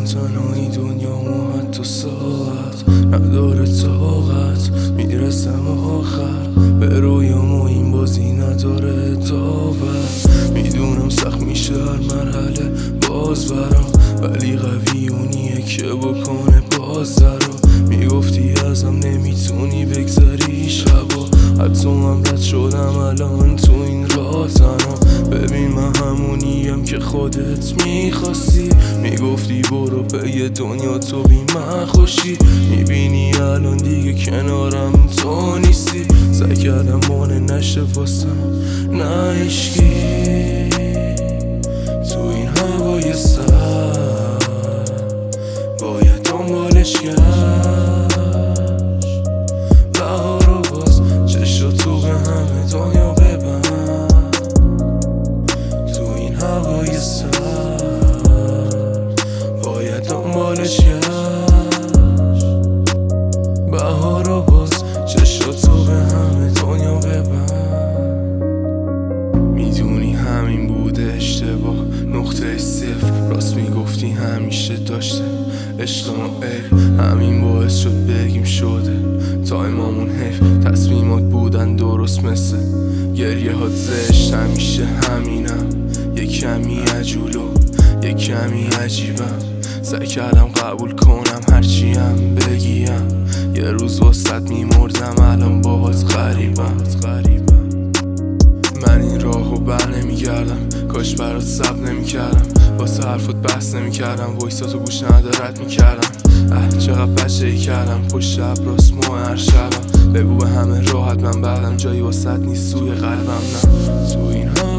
تنهایی دنیامو حتی ساعت نداره طاقت، میرسم آخر به رویام و این بازی نداره داور. میدونم سخت میشه هر مرحله باز برام، ولی قوی اونیه که بکنه باز درا. میگفتی ازم نمیتونی بگذری شبا، حتی من رد شدم الان تو این راه تنها. ببین من همونیم که خودت میخواستی، میگفتی برو پی دنیا تو بی من خوشی. میبینی الان دیگه کنارم تو نیستی، سعی کردم مانع نشه واسم نه عشقی. تو این هوای سر باید دنبالش گشت، بهار و باز چشا تو به همه دنیا ببند. تو این هوای سر باید دنبالش گشت، بهار و باز چشا تو به همه دنیا ببند. میدونی همین بوده اشتباه، نقطه صفر. راست میگفتی همیشه داشته عشق ما عیب، همین باعث شد بگیم شده تایمامون حیف. تصمیمات بودن درست مثل گریه ها زشت، همیشه همینم یه کمی عجولو یه کمی عجیبم. سعی کردم قبول کنم هرچیم بگیم، یه روز واسط میمردم الان باهات غریبم. من این راهو بر نمیگردم، کاش برات صبر نمیکردم، واسه حرفت بحث نمیکردم، وایساتو گوش ندارت میکردم. چقدر بچه‌ای کردم پشت شب راست ماه هر شبم. بگو به همه راحت من بعدم جایی واسط نیست توی قلبم نه. تو این